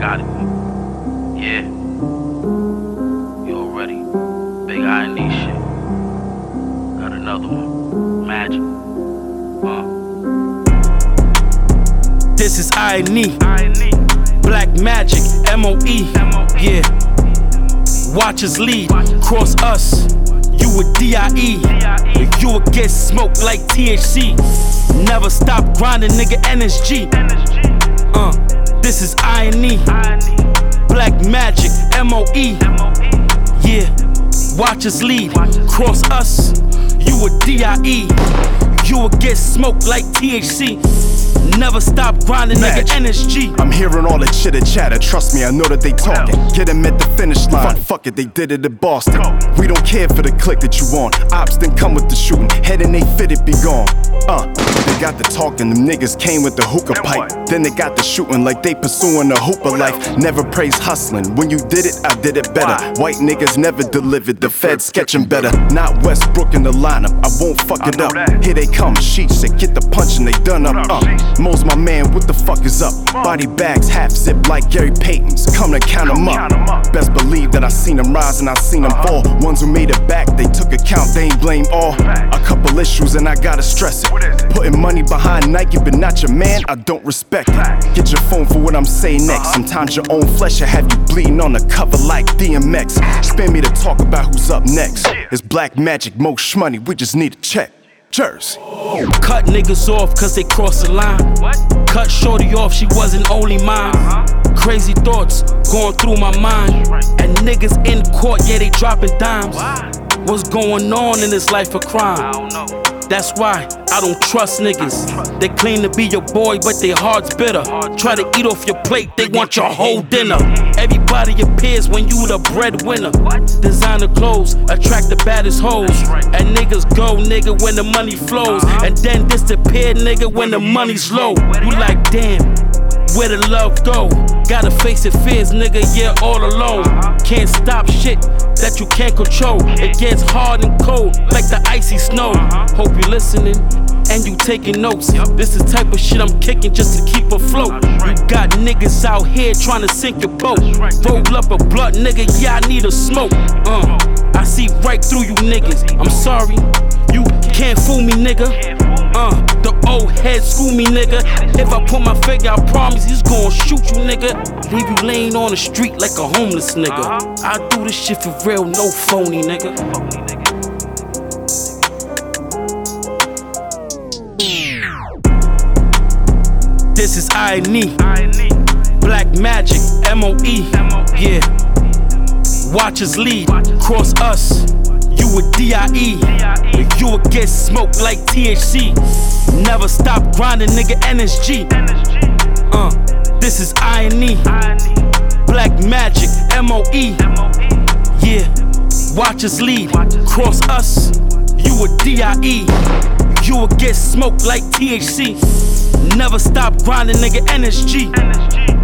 got it. Yeah. You already. Big I&E shit. Got another one. Magic. This is I&E. Black Magic, M.O.E. Yeah. Watch us lead, cross us. You a D.I.E. You will get smoked like THC. Never stop grinding, nigga, NSG. This is I&E. Black Magic, M.O.E. Yeah. Watch us lead, cross us. You a D.I.E. You will get smoked like THC. Never stop grinding, nigga, NSG. I'm hearing all that chitter chatter. Trust me, I know that they talking. Get them at the finish line. Fuck it, they did it in Boston. We don't care for the click that you want. Ops then come with the shooting. Head and they fit it, be gone. They got the talking. Them niggas came with the hookah pipe. Then they got the shooting like they pursuing a hooper life. Never praise hustling. When you did it, I did it better. White niggas never delivered. The feds sketching better. Not Westbrook in the lineup. I won't fuck it up. Here they come. Sheets said get the punch and they done up. Mo's my man, what the fuck is up? Body bags, half zip like Gary Payton's. Come to count them up. Best believe that I seen them rise and I seen them fall. Ones who made it back, they took account, they ain't blame all. A couple issues and I gotta stress it. Putting money behind Nike, but not your man, I don't respect it. Get your phone for what I'm saying next. Sometimes your own flesh will have you bleeding on the cover like DMX. Spare me to talk about who's up next. It's Black Magic, Mo Shmoney, we just need a check. Cheers. Cut niggas off cause they crossed the line. Cut shorty off, she wasn't only mine. Crazy thoughts going through my mind. And niggas in court, yeah, they dropping dimes. What's going on in this life of crime? That's why I don't trust niggas. They claim to be your boy, but their heart's bitter. Try to eat off your plate, they want your whole dinner. Everybody appears when you the breadwinner. Designer clothes attract the baddest hoes. And niggas go, nigga, when the money flows. And then disappear, nigga, when the money's low. You like, damn, where the love go? Gotta face it, fears, nigga, yeah, all alone. Can't stop shit that you can't control. It gets hard and cold, like the icy snow. Hope you listening and you taking notes. This is type of shit I'm kicking just to keep afloat. You got niggas out here trying to sink your boat. Roll up a blunt, nigga, yeah, I need a smoke. I see right through you niggas. I'm sorry, you can't fool me, nigga. The old head screw me, nigga. If I put my finger, I promise he's gon' shoot you, nigga. Leave you laying on the street like a homeless nigga. I do this shit for real, no phony, nigga. This is I&E. Black Magic, M.O.E. Yeah. Watch us lead, cross us. You a D.I.E. You will get smoked like THC. Never stop grinding, nigga, NSG. This is I&E. Black Magic, M.O.E. Yeah. Watch us lead, cross us. You a D.I.E. You will get smoked like THC. Never stop grinding, nigga, NSG.